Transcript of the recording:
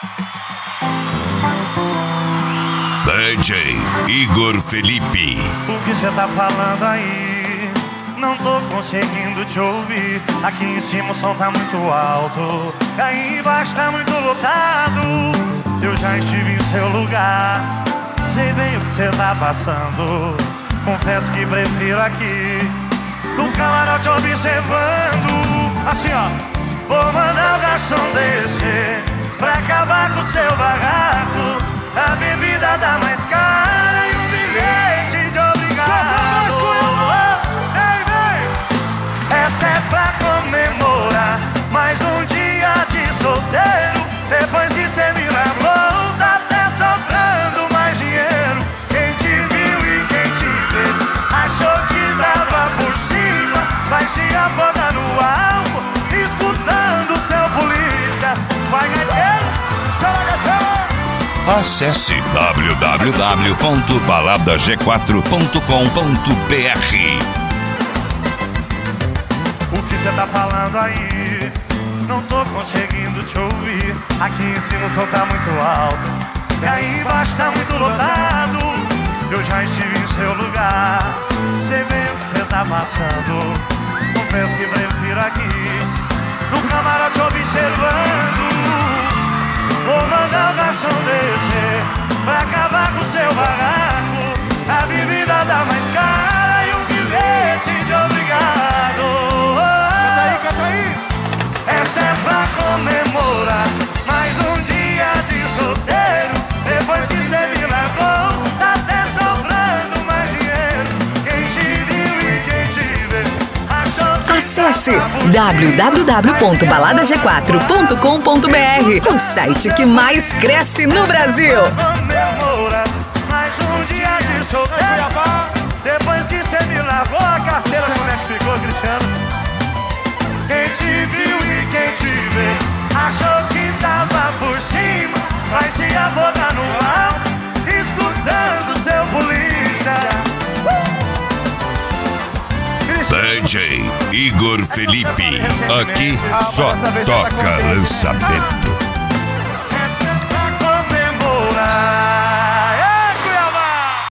DJ Igor Felipe. O que cê tá falando aí? Não tô conseguindo te ouvir. Aqui em cima o som tá muito alto, aí embaixo tá muito lotado. Eu já estive em seu lugar, sei bem o que cê tá passando. Confesso que prefiro aqui, no camarote observando. Assim ó, vou mandar o garçom descer pra acabar com o seu barraco. A bebida dá mais cara e um bilhete de obrigado. Vem, vem! Essa é pra comemorar mais um dia de solteiro. Depois que cê me largou, tá até sobrando mais dinheiro. Quem te viu e quem te vê achou que dava por cima, vai se afogar no álcool, escutando seu polícia. Vai gaiteiro, chora gaiteiro. Acesse www.baladag4.com.br. O que cê tá falando aí? Não tô conseguindo te ouvir. Aqui em cima o som tá muito alto, e aí embaixo tá muito lotado. Eu já estive em seu lugar, sei bem o que cê tá passando. Confesso que prefiro aqui, no camarote observando. Vou mandar o garçom descer pra acabar com o seu barraco. A bebida dá mais cara e um bilhete de obrigado. Canta aí, canta aí. Essa é pra comemorar mais um dia de solteiro. Depois que cê me largou, tá até sobrando mais dinheiro. Quem te viu e quem te vê achou que Acesse www.baladag4.com.br, o site que mais cresce no Brasil. comemora mais um dia de solteiro. Depois que cê me lavou a carteira, como é que ficou, Cristiano? Quem te viu e quem te vê achou que tava por cima, vai se afogar no ar, escutando seu polícia. DJ Igor Felipe. Aqui só toca lançamento.